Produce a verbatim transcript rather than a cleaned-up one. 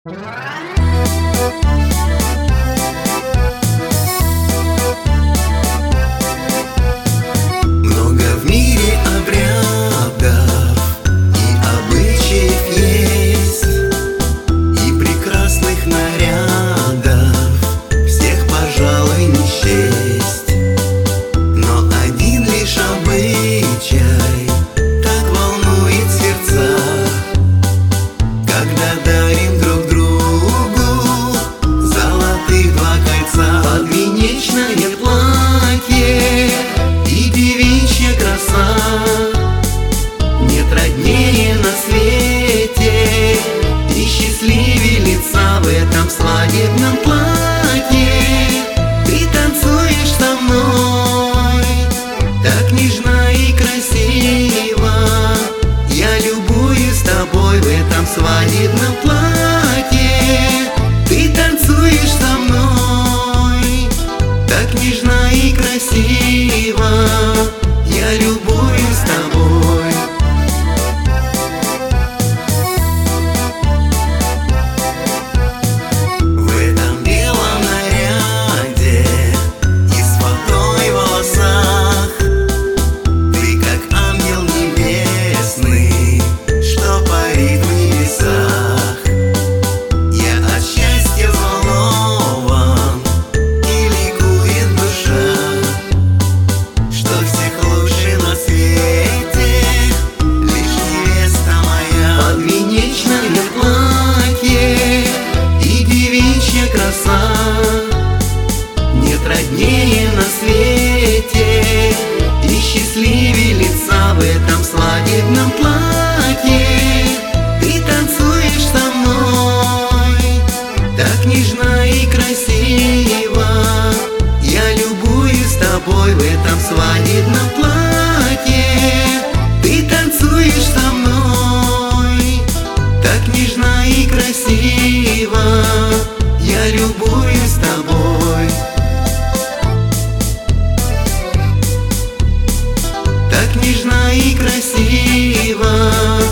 Много в мире обрядов и обычаев есть, и прекрасных нарядов всех, пожалуй, не счесть. Но один лишь обычай так волнует сердца, когда дарим друг другу золотых два кольца. Подвенечное платье и девичья краса, нет роднее на свете и счастливее лица. В этом свадебном платье ты танцуешь со мной так нежно и красиво. Я любуюсь тобой в этом свадебном платье. Ты танцуешь со мной так нежно и красиво. Я любуюсь тобой. В этом белом наряде и с фатой в волосах ты как ангел небесный, что парит в небесах. Я от счастья взволнован и ликует душа, что всех лучше на свете лишь невеста моя. Подвенечное платье и девичья краса, нет роднее на свете и счастливее лица. В этом свадебном платье ты танцуешь со мной так нежно и красиво. Я любуюсь тобой в этом свадебном платье. Ты танцуешь со мной так нежно и красиво. Я любуюсь тобой так нежно и красиво.